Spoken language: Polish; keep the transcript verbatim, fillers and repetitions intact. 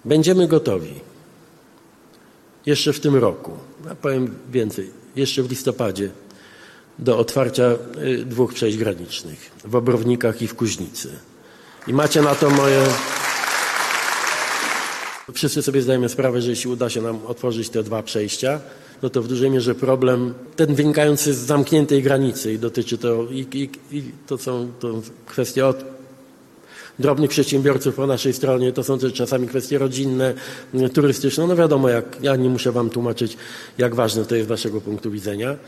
Będziemy gotowi jeszcze w tym roku, a powiem więcej, jeszcze w listopadzie do otwarcia dwóch przejść granicznych w Obrownikach i w Kuźnicy. I macie na to moje... Wszyscy sobie zdajemy sprawę, że jeśli uda się nam otworzyć te dwa przejścia, no to w dużej mierze problem ten wynikający z zamkniętej granicy i dotyczy to i, i, i to są to kwestie od drobnych przedsiębiorców po naszej stronie, to są też czasami kwestie rodzinne, turystyczne. No wiadomo, jak ja nie muszę wam tłumaczyć, jak ważne to jest z naszego punktu widzenia.